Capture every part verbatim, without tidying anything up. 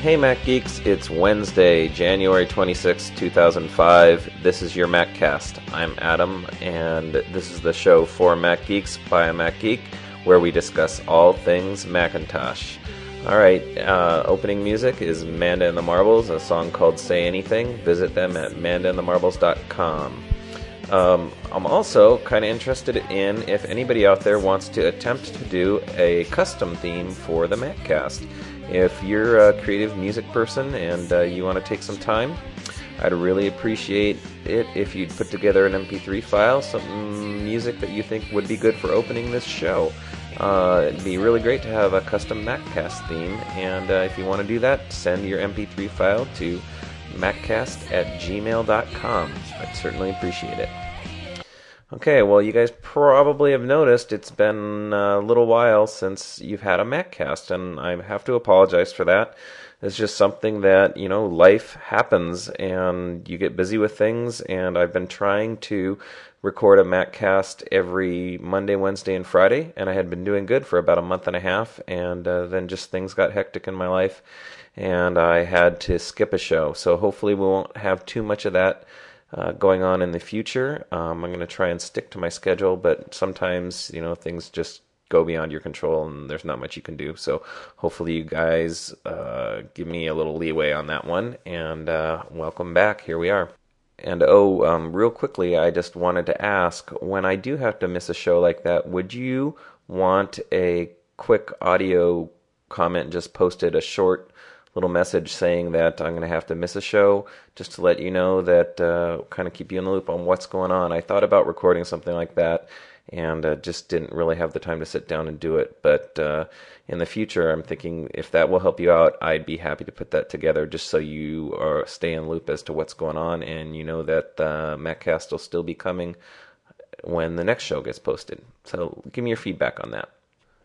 Hey Mac Geeks, it's Wednesday, January twenty-sixth, two thousand five. This is your MacCast. I'm Adam, and this is the show for Mac Geeks by a Mac Geek, where we discuss all things Macintosh. Alright, uh, opening music is Manda and the Marbles, a song called Say Anything. Visit them at manda and the marbles dot com. Um, I'm also kind of interested in if anybody out there wants to attempt to do a custom theme for the MacCast. If you're a creative music person and uh, you want to take some time, I'd really appreciate it if you'd put together an M P three file, some music that you think would be good for opening this show. Uh, it'd be really great to have a custom MacCast theme, and uh, if you want to do that, send your M P three file to maccast at gmail dot com. I'd certainly appreciate it. Okay, well, you guys probably have noticed it's been a little while since you've had a MacCast, and I have to apologize for that. It's just something that, you know, life happens, and you get busy with things, and I've been trying to record a MacCast every Monday, Wednesday, and Friday, and I had been doing good for about a month and a half, and uh, then just things got hectic in my life, and I had to skip a show. So hopefully we won't have too much of that Uh, going on in the future. Um, I'm going to try and stick to my schedule, but sometimes, you know, things just go beyond your control and there's not much you can do. So hopefully you guys uh, give me a little leeway on that one, and uh, welcome back. Here we are. And oh, um, real quickly, I just wanted to ask, when I do have to miss a show like that, would you want a quick audio comment just posted, a short little message saying that I'm going to have to miss a show, just to let you know that, uh, kind of keep you in the loop on what's going on. I thought about recording something like that, and uh, just didn't really have the time to sit down and do it. But uh, in the future, I'm thinking if that will help you out, I'd be happy to put that together, just so you are stay in loop as to what's going on, and you know that uh, MacCast will still be coming when the next show gets posted. So give me your feedback on that.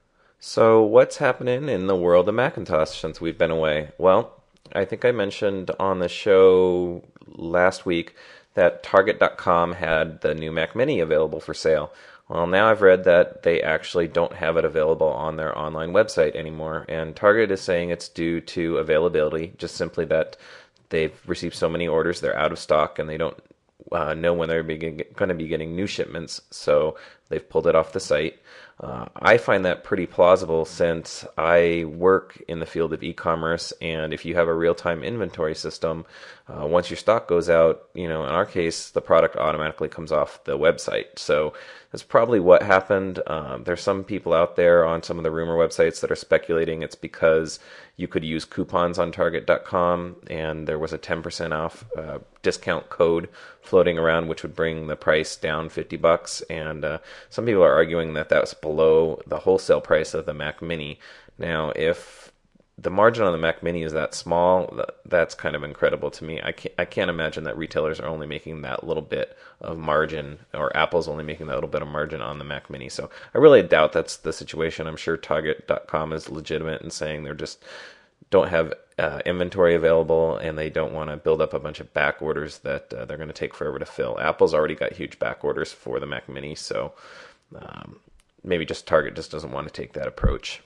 So what's happening in the world of Macintosh since we've been away? Well, I think I mentioned on the show last week that Target dot com had the new Mac Mini available for sale. Well, now I've read that they actually don't have it available on their online website anymore, and Target is saying it's due to availability, just simply that they've received so many orders, they're out of stock, and they don't uh, know when they're going to be getting new shipments, so they've pulled it off the site. Uh, I find that pretty plausible since I work in the field of e-commerce, and if you have a real-time inventory system, uh, once your stock goes out, you know, in our case, the product automatically comes off the website. So that's probably what happened. Um, there's some people out there on some of the rumor websites that are speculating it's because you could use coupons on Target dot com, and there was a ten percent off uh, discount code floating around, which would bring the price down fifty bucks. And uh, some people are arguing that that's below the wholesale price of the Mac Mini. Now, if the margin on the Mac Mini is that small, that's kind of incredible to me. I can't, I can't imagine that retailers are only making that little bit of margin, or Apple's only making that little bit of margin on the Mac Mini. So I really doubt that's the situation. I'm sure Target dot com is legitimate in saying they're just don't have uh, inventory available, and they don't want to build up a bunch of back orders that uh, they're going to take forever to fill. Apple's already got huge back orders for the Mac Mini, so um, maybe just Target just doesn't want to take that approach.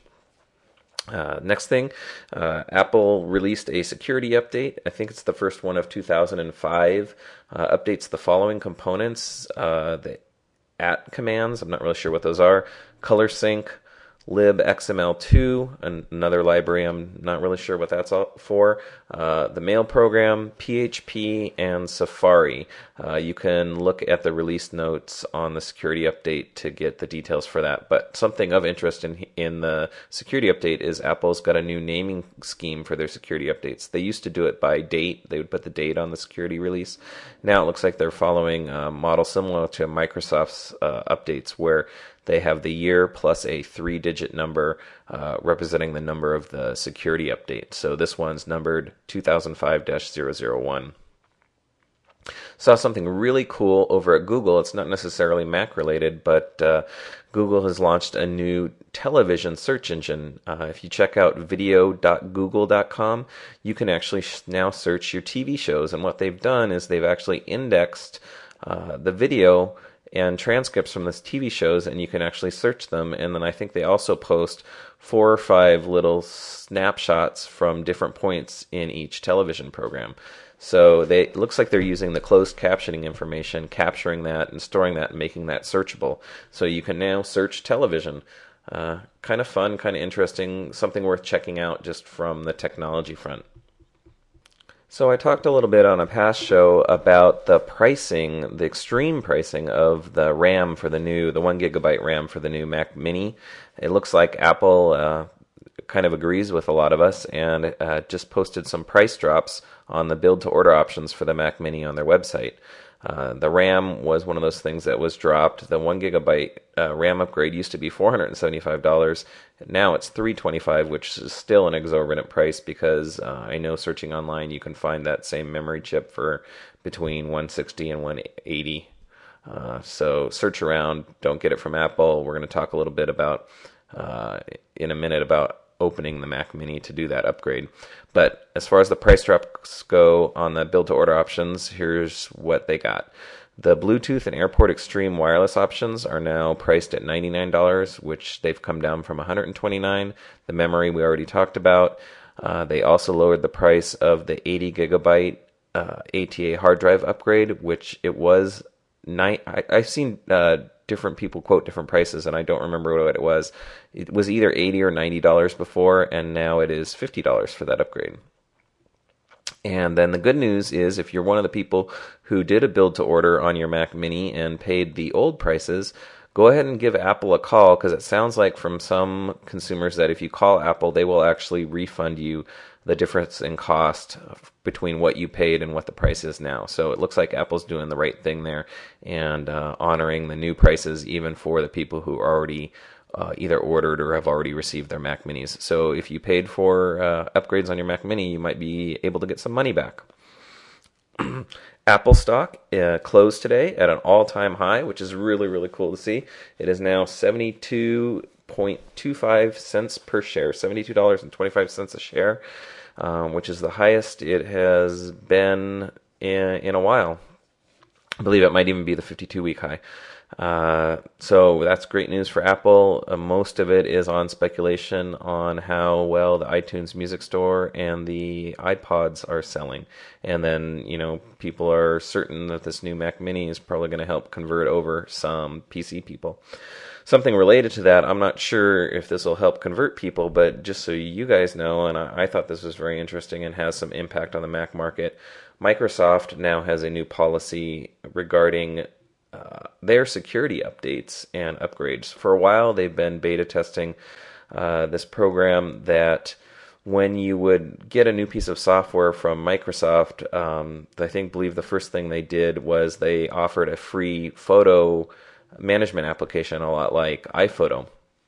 Uh, next thing, uh, Apple released a security update. I think it's the first one of two thousand five. Uh, updates the following components. Uh, the at commands, I'm not really sure what those are. ColorSync, libxml two, another library I'm not really sure what that's all for, uh, the mail program, P H P, and Safari. Uh, you can look at the release notes on the security update to get the details for that. But something of interest in in the security update is Apple's got a new naming scheme for their security updates. They used to do it by date. They would put the date on the security release. Now it looks like they're following a model similar to Microsoft's uh, updates, where they have the year plus a three-digit number uh, representing the number of the security update. So this one's numbered two thousand five dash zero zero one. Saw something really cool over at Google. It's not necessarily Mac related, but uh, Google has launched a new television search engine. Uh, if you check out video dot google dot com, you can actually sh- now search your T V shows. And what they've done is they've actually indexed uh, the video and transcripts from the T V shows, and you can actually search them. And then I think they also post four or five little snapshots from different points in each television program. So they, it looks like they're using the closed captioning information, capturing that and storing that and making that searchable. So you can now search television. Uh, kind of fun, kind of interesting, something worth checking out just from the technology front. So I talked a little bit on a past show about the pricing, the extreme pricing of the RAM for the new, the one gigabyte RAM for the new Mac Mini. It looks like Apple uh, kind of agrees with a lot of us and uh, just posted some price drops on the build-to-order options for the Mac Mini on their website. Uh, the RAM was one of those things that was dropped. The one gigabyte uh, RAM upgrade used to be four hundred seventy-five dollars. Now it's three hundred twenty-five dollars, which is still an exorbitant price because uh, I know searching online you can find that same memory chip for between one hundred sixty dollars and one hundred eighty dollars. Uh, so search around. Don't get it from Apple. We're going to talk a little bit about uh, in a minute about opening the Mac Mini to do that upgrade. But as far as the price drops go on the build-to-order options, here's what they got. The Bluetooth and Airport Extreme wireless options are now priced at ninety-nine dollars, which they've come down from one hundred twenty-nine dollars. The memory we already talked about. Uh, they also lowered the price of the eighty gigabyte uh, A T A hard drive upgrade, which it was nine. I, I've seen uh, different people quote different prices, and I don't remember what it was. It was either eighty or ninety dollars before, and now it is fifty dollars for that upgrade. And then the good news is if you're one of the people who did a build to order on your Mac Mini and paid the old prices, go ahead and give Apple a call, because it sounds like from some consumers that if you call Apple, they will actually refund you the difference in cost between what you paid and what the price is now. So it looks like Apple's doing the right thing there and uh, honoring the new prices even for the people who already uh, either ordered or have already received their Mac Minis. So if you paid for uh, upgrades on your Mac Mini, you might be able to get some money back. Apple stock uh, closed today at an all-time high, which is really, really cool to see. It is now seventy-two dollars and twenty-five cents per share, seventy-two dollars and twenty-five cents a share, um, which is the highest it has been in, in a while. I believe it might even be the fifty-two week high. Uh, so that's great news for Apple. Uh, most of it is on speculation on how well the iTunes Music Store and the iPods are selling. And then, you know, people are certain that this new Mac Mini is probably going to help convert over some P C people. Something related to that, I'm not sure if this will help convert people, but just so you guys know, and I, I thought this was very interesting and has some impact on the Mac market, Microsoft now has a new policy regarding Uh, their security updates and upgrades. For a while, they've been beta testing uh, this program that when you would get a new piece of software from Microsoft, um, I think, believe the first thing they did was they offered a free photo management application, a lot like iPhoto.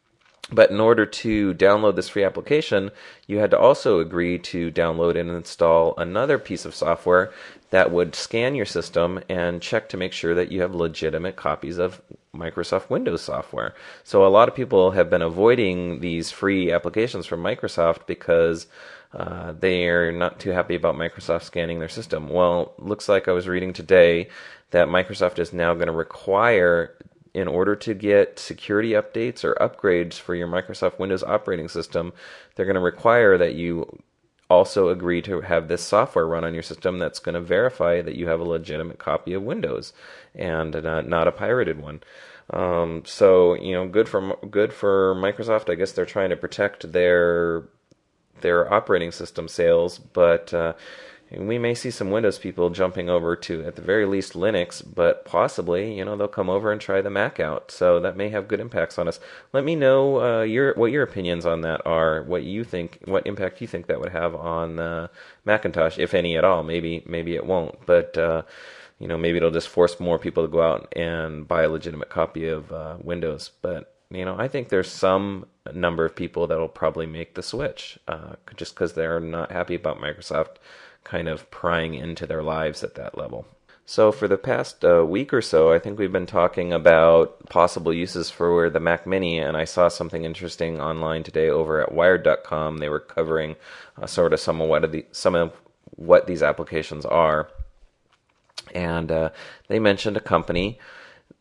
But in order to download this free application, you had to also agree to download and install another piece of software that would scan your system and check to make sure that you have legitimate copies of Microsoft Windows software. So a lot of people have been avoiding these free applications from Microsoft because uh, they are not too happy about Microsoft scanning their system. Well, looks like I was reading today that Microsoft is now going to require, in order to get security updates or upgrades for your Microsoft Windows operating system, they're going to require that you also agree to have this software run on your system that's going to verify that you have a legitimate copy of Windows and not, not a pirated one. Um, so, you know, good for good for Microsoft. I guess they're trying to protect their their operating system sales, but uh, we may see some Windows people jumping over to, at the very least, Linux, but possibly, you know, they'll come over and try the Mac out. So that may have good impacts on us. Let me know uh, your what your opinions on that are, what you think, what impact you think that would have on uh, Macintosh, if any at all. Maybe maybe it won't, but uh, you know, maybe it'll just force more people to go out and buy a legitimate copy of uh, Windows. But you know, I think there's some number of people that'll probably make the switch uh, just because they're not happy about Microsoft kind of prying into their lives at that level. So for the past uh, week or so, I think we've been talking about possible uses for the Mac Mini, and I saw something interesting online today over at Wired dot com. They were covering uh, sort of some of what the, some of what these applications are, and uh, they mentioned a company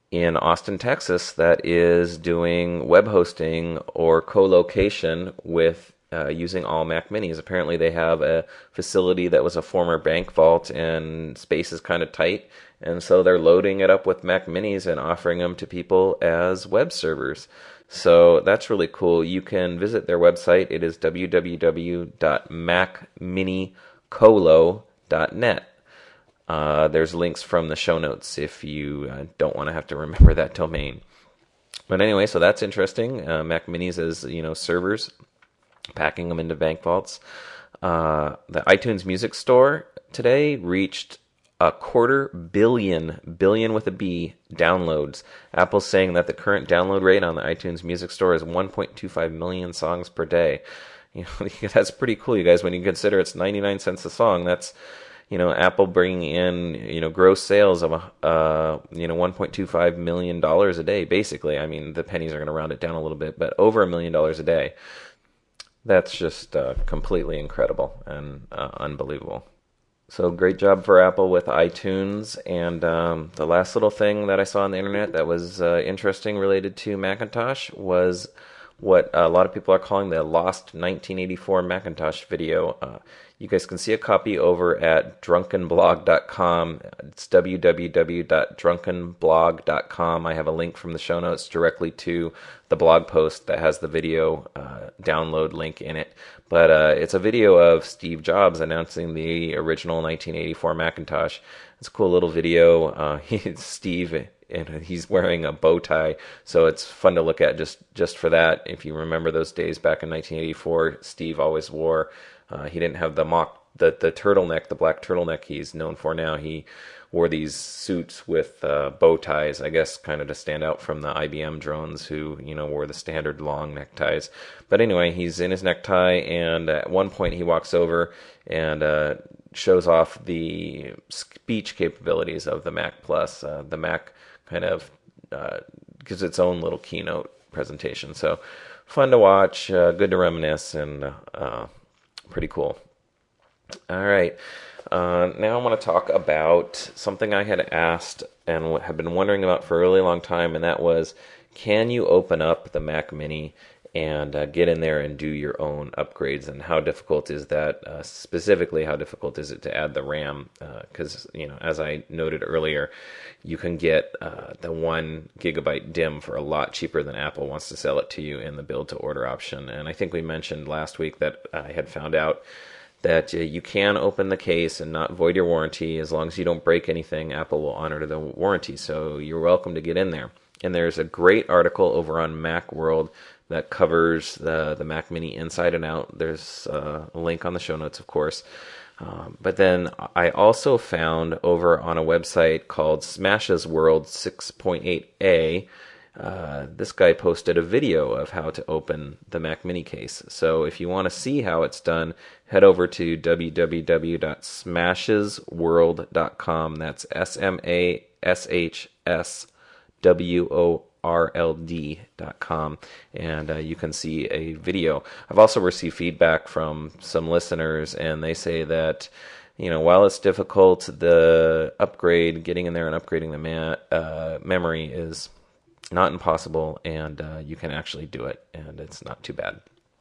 in Austin, Texas, that is doing web hosting or co-location with uh, using all Mac Minis. Apparently, they have a facility that was a former bank vault, and space is kind of tight, and so they're loading it up with Mac Minis and offering them to people as web servers. So that's really cool. You can visit their website. It is w w w dot mac mini colo dot net. Uh, there's links from the show notes if you uh, don't want to have to remember that domain. But anyway, so that's interesting. Uh, Mac Minis as, you know, servers, packing them into bank vaults. Uh, the iTunes Music Store today reached a quarter billion, billion with a B, downloads. Apple's saying that the current download rate on the iTunes Music Store is one point two five million songs per day. You know, that's pretty cool, you guys. When you consider it's ninety-nine cents a song, that's, you know, Apple bringing in, you know, gross sales of, uh, you know, one point two five million dollars a day, basically. I mean, the pennies are going to round it down a little bit, but over a million dollars a day. That's just uh, completely incredible and uh, unbelievable. So great job for Apple with iTunes. And um, the last little thing that I saw on the internet that was uh, interesting related to Macintosh was what a lot of people are calling the Lost nineteen eighty-four Macintosh video. Uh, you guys can see a copy over at drunken blog dot com. It's w w w dot drunken blog dot com. I have a link from the show notes directly to the blog post that has the video uh, download link in it. But uh, it's a video of Steve Jobs announcing the original nineteen eighty-four Macintosh. It's a cool little video. Uh, he's Steve, and he's wearing a bow tie, so it's fun to look at just, just for that. If you remember those days back in nineteen eighty-four, Steve always wore, uh, he didn't have the mock, the, the turtleneck, the black turtleneck he's known for now. He wore these suits with uh, bow ties, I guess, kind of to stand out from the I B M drones who, you know, wore the standard long neckties. But anyway, he's in his necktie, and at one point he walks over and uh, shows off the speech capabilities of the Mac Plus. Uh, the Mac kind of uh, gives its own little keynote presentation. So fun to watch, uh, good to reminisce, and uh, pretty cool. All right. Uh, now I want to talk about something I had asked and have been wondering about for a really long time, and that was, can you open up the Mac Mini and uh, get in there and do your own upgrades, and how difficult is that? Uh, specifically, how difficult is it to add the RAM? Because, uh, you know, as I noted earlier, you can get uh, the one gigabyte D I M for a lot cheaper than Apple wants to sell it to you in the build to order option. And I think we mentioned last week that I had found out that uh, you can open the case and not void your warranty. As long as you don't break anything, Apple will honor the warranty. So you're welcome to get in there. And there's a great article over on Macworld that covers the, the Mac Mini inside and out. There's uh, a link on the show notes, of course. Um, but then I also found over on a website called Smashes World six point eight A, Uh, this guy posted a video of how to open the Mac Mini case. So if you want to see how it's done, head over to w w w dot smashes world dot com. That's S M A S H S W O R L D dot com, and uh, you can see a video. I've also received feedback from some listeners, and they say that, you know, while it's difficult, the upgrade, getting in there and upgrading the ma- uh, memory is not impossible, and uh, you can actually do it, and it's not too bad.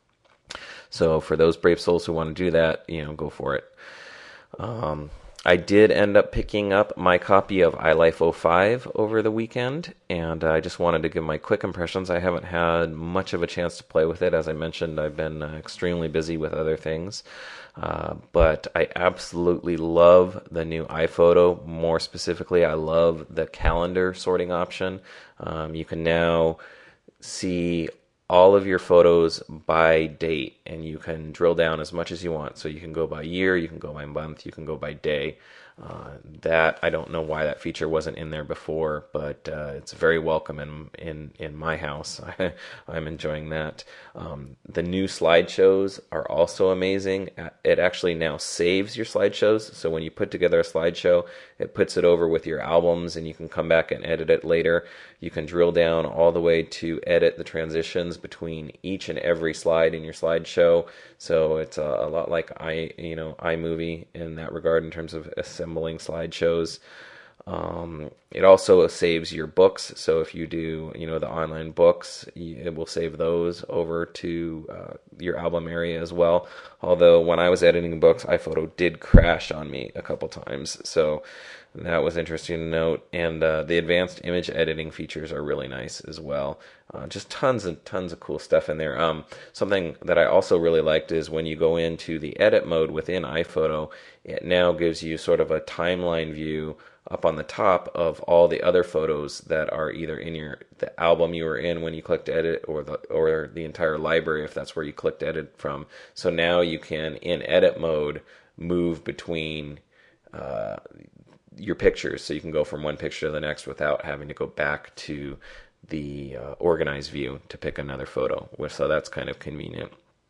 So for those brave souls who want to do that, you know, go for it. Um, I did end up picking up my copy of iLife oh five over the weekend, and I just wanted to give my quick impressions. I haven't had much of a chance to play with it. As I mentioned, I've been uh, extremely busy with other things. Uh, but I absolutely love the new iPhoto. More specifically, I love the calendar sorting option. Um, you can now see all of your photos by date, and you can drill down as much as you want. So you can go by year, you can go by month, you can go by day. Uh, that I don't know why that feature wasn't in there before, but uh, it's very welcome in in in my house. I'm enjoying that. Um, the new slideshows are also amazing. It actually now saves your slideshows, so when you put together a slideshow, it puts it over with your albums, and you can come back and edit it later. You can drill down all the way to edit the transitions between each and every slide in your slideshow. So it's a, a lot like i you know iMovie in that regard in terms of assembling slideshows. Um, it also saves your books. So if you do, you know, the online books, it will save those over to uh, your album area as well. Although when I was editing books, iPhoto did crash on me a couple times. So that was interesting to note. And uh, the advanced image editing features are really nice as well. Uh, just tons and tons of cool stuff in there. Um, something that I also really liked is when you go into the edit mode within iPhoto, it now gives you sort of a timeline view up on the top of all the other photos that are either in your the album you were in when you clicked edit, or the or the entire library if that's where you clicked edit from. So now you can, in edit mode, move between uh, your pictures, so you can go from one picture to the next without having to go back to the uh, organized view to pick another photo. So that's kind of convenient.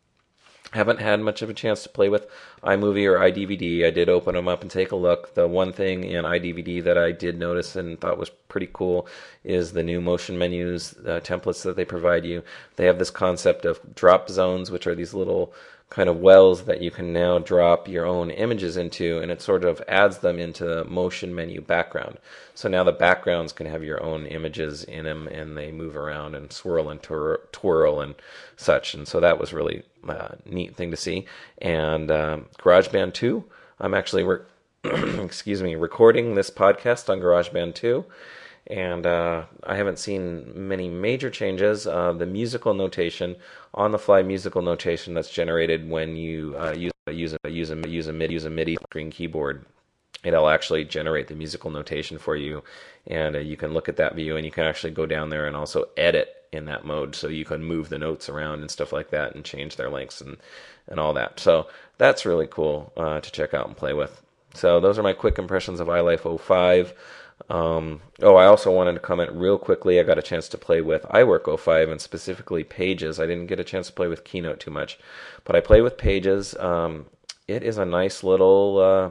Haven't had much of a chance to play with iMovie or iDVD. I did open them up and take a look. The one thing in iDVD that I did notice and thought was pretty cool is the new motion menus, uh, templates that they provide you. They have this concept of drop zones, which are these little kind of wells that you can now drop your own images into, and it sort of adds them into the motion menu background. So now the backgrounds can have your own images in them, and they move around and swirl and twir- twirl and such. And so that was really a neat thing to see. And um, GarageBand two, I'm actually re- excuse me, recording this podcast on GarageBand two. And uh, I haven't seen many major changes. Uh, the musical notation, on-the-fly musical notation that's generated when you uh, use use a use a use a MIDI use a MIDI string keyboard, it'll actually generate the musical notation for you, and uh, you can look at that view, and you can actually go down there and also edit in that mode, so you can move the notes around and stuff like that, and change their lengths and and all that. So that's really cool uh, to check out and play with. So those are my quick impressions of iLife oh five. Um, oh, I also wanted to comment real quickly. I got a chance to play with iWork oh five, and specifically Pages. I didn't get a chance to play with Keynote too much, but I played with Pages. Um, it is a nice little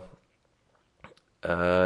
uh, uh,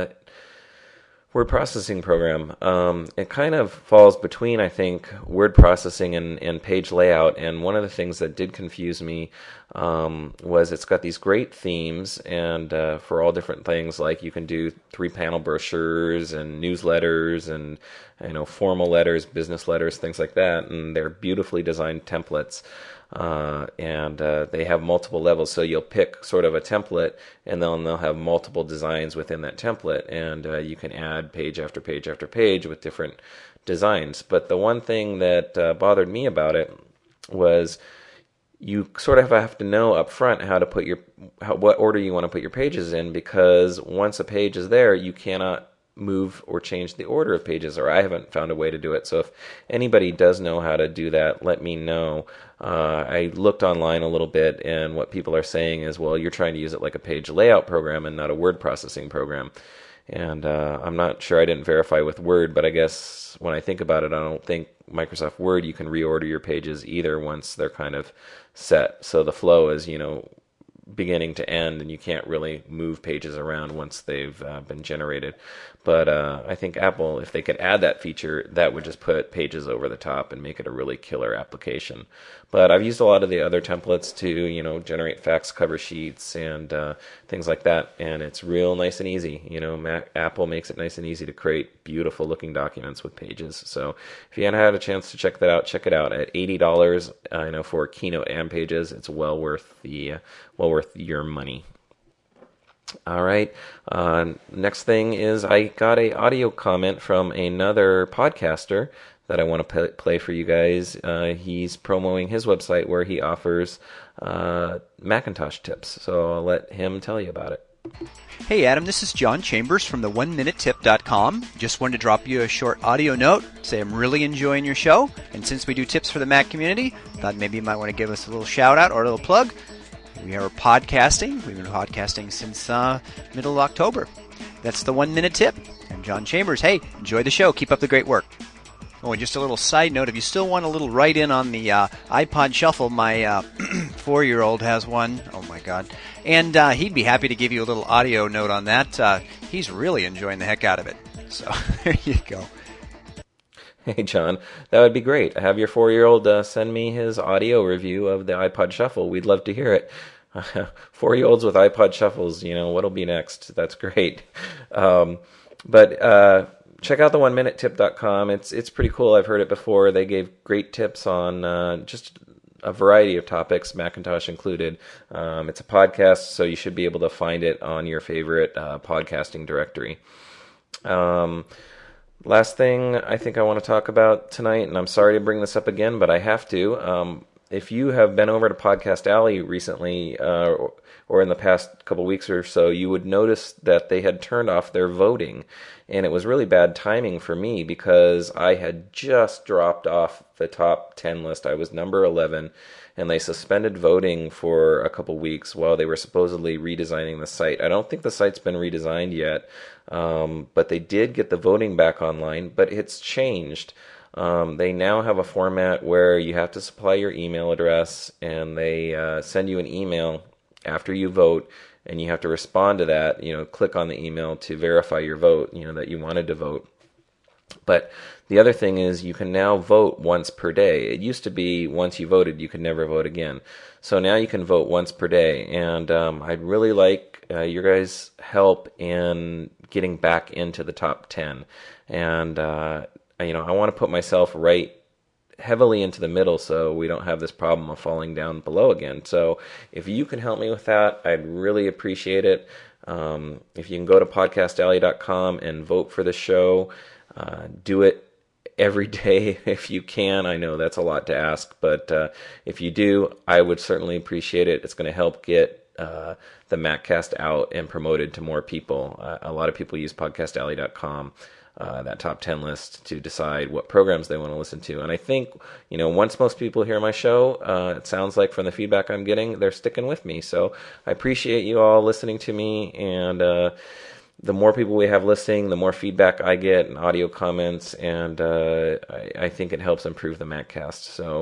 word processing program. Um, it kind of falls between, I think, word processing and, and page layout. And one of the things that did confuse me um, was it's got these great themes, and uh, for all different things, like you can do three-panel brochures and newsletters and, you know, formal letters, business letters, things like that. And they're beautifully designed templates. Uh, and uh, they have multiple levels, so you'll pick sort of a template, and then they'll have multiple designs within that template, and uh, you can add page after page after page with different designs. But the one thing that uh, bothered me about it was you sort of have to know up front how to put your how, what order you want to put your pages in, because once a page is there, you cannot move or change the order of pages, or I haven't found a way to do it. So if anybody does know how to do that, let me know. Uh, I looked online a little bit, and what people are saying is, well, you're trying to use it like a page layout program and not a word processing program. And uh, I'm not sure, I didn't verify with Word, but I guess when I think about it, I don't think Microsoft Word, you can reorder your pages either once they're kind of set. So the flow is, you know, beginning to end, and you can't really move pages around once they've uh, been generated. But uh, I think Apple, if they could add that feature, that would just put Pages over the top and make it a really killer application. But I've used a lot of the other templates to, you know, generate fax cover sheets and uh, things like that, and it's real nice and easy. You know, Mac, Apple makes it nice and easy to create beautiful looking documents with Pages. So if you haven't had a chance to check that out, check it out at eighty dollars. I know for Keynote and Pages, it's well worth the uh, well worth your money. All right. Uh, next thing is I got a audio comment from another podcaster that I want to p- play for you guys. Uh, he's promoting his website where he offers uh, Macintosh tips. So I'll let him tell you about it. Hey Adam, this is John Chambers from the one minute tip dot com. Just wanted to drop you a short audio note, say I'm really enjoying your show, and since we do tips for the Mac community, thought maybe you might want to give us a little shout out or a little plug. We are podcasting. We've been podcasting since uh, middle of October. That's the One Minute Tip. I'm John Chambers. Hey, enjoy the show. Keep up the great work. Oh, and just a little side note, if you still want a little write-in on the uh, iPod Shuffle, my uh, four-year-old has one. Oh, my God. And uh, he'd be happy to give you a little audio note on that. Uh, he's really enjoying the heck out of it. So there you go. Hey, John, that would be great. Have your four-year-old uh, send me his audio review of the iPod Shuffle. We'd love to hear it. Four-year-olds with iPod Shuffles, you know, what'll be next? That's great. Um, but uh, check out the one minute tip dot com. It's it's pretty cool. I've heard it before. They gave great tips on uh, just a variety of topics, Macintosh included. Um, it's a podcast, so you should be able to find it on your favorite uh, podcasting directory. Um, last thing I think I want to talk about tonight, and I'm sorry to bring this up again, but I have to. Um, if you have been over to Podcast Alley recently, uh, or, or in the past couple weeks or so, you would notice that they had turned off their voting. And it was really bad timing for me because I had just dropped off the top ten list. I was number eleven, and they suspended voting for a couple weeks while they were supposedly redesigning the site. I don't think the site's been redesigned yet, um, but they did get the voting back online, but it's changed. Um, they now have a format where you have to supply your email address, and they uh, send you an email after you vote, and you have to respond to that, you know, click on the email to verify your vote, you know, that you wanted to vote. But the other thing is you can now vote once per day. It used to be once you voted, you could never vote again. So now you can vote once per day. And um, I'd really like uh, your guys' help in getting back into the top ten. And, uh, you know, I want to put myself right heavily into the middle so we don't have this problem of falling down below again. So if you can help me with that, I'd really appreciate it. Um, if you can go to podcast alley dot com and vote for the show, uh, do it every day if you can. I know that's a lot to ask, but uh, if you do, I would certainly appreciate it. It's going to help get uh, the MacCast out and promoted to more people. Uh, a lot of people use podcast alley dot com. Uh, that top ten list to decide what programs they want to listen to. And I think, you know, once most people hear my show, uh, it sounds like from the feedback I'm getting, they're sticking with me. So I appreciate you all listening to me. And uh, the more people we have listening, the more feedback I get and audio comments. And uh, I, I think it helps improve the MacCast. So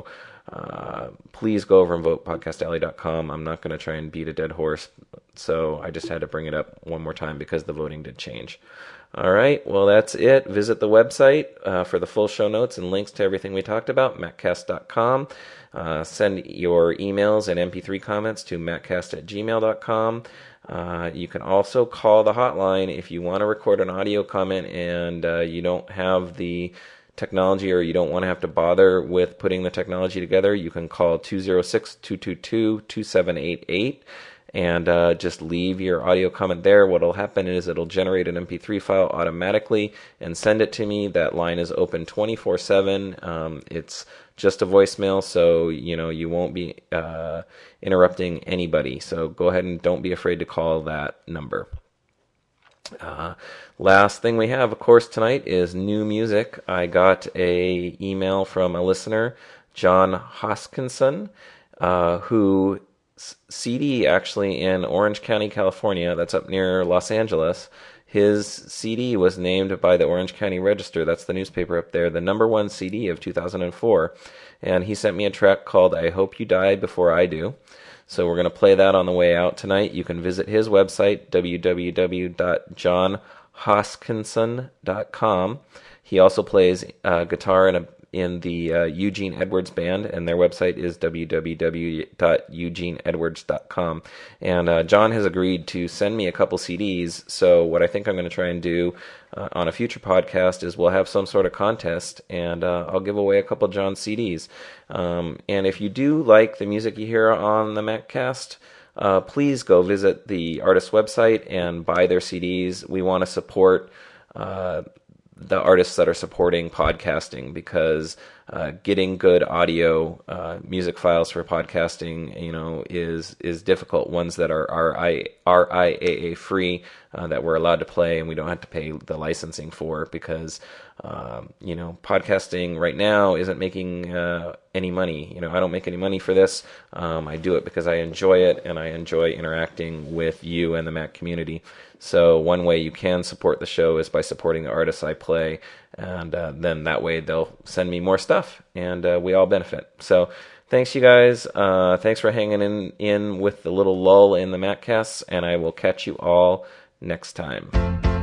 uh, please go over and vote podcast alley dot com. I'm not going to try and beat a dead horse. So I just had to bring it up one more time because the voting did change. All right, well, that's it. Visit the website uh, for the full show notes and links to everything we talked about, maccast dot com. Uh, send your emails and M P three comments to maccast at gmail dot com. Uh, you can also call the hotline if you want to record an audio comment and uh, you don't have the technology or you don't want to have to bother with putting the technology together. You can call two oh six, two two two, two seven eight eight. And uh, just leave your audio comment there. What will happen is it'll generate an M P three file automatically and send it to me. That line is open twenty-four seven. Um, it's just a voicemail, so you know you won't be uh, interrupting anybody. So go ahead and don't be afraid to call that number. Uh, last thing we have, of course, tonight is new music. I got a email from a listener, John Hoskinson, uh, who C D actually in Orange County, California. That's up near Los Angeles. His C D was named by the Orange County Register, that's the newspaper up there, the number one C D of two thousand four. And he sent me a track called I Hope You Die Before I Do. So we're going to play that on the way out tonight. You can visit his website, w w w dot john hoskinson dot com. He also plays uh, guitar in a in the uh, Eugene Edwards Band, and their website is w w w dot eugene edwards dot com. And uh, John has agreed to send me a couple C Ds, so what I think I'm going to try and do uh, on a future podcast is we'll have some sort of contest, and uh, I'll give away a couple John C Ds. Um, and if you do like the music you hear on the MacCast, uh, please go visit the artist's website and buy their C Ds. We want to support uh, the artists that are supporting podcasting, because uh, getting good audio uh, music files for podcasting, you know, is is difficult. Ones that are R I A A free, uh, that we're allowed to play, and we don't have to pay the licensing for, because um, you know, podcasting right now isn't making uh, any money. You know, I don't make any money for this. Um, I do it because I enjoy it, and I enjoy interacting with you and the Mac community. So one way you can support the show is by supporting the artists I play, and uh, then that way they'll send me more stuff, and uh, we all benefit. So thanks, you guys. Uh, thanks for hanging in, in with the little lull in the MacCasts, and I will catch you all next time.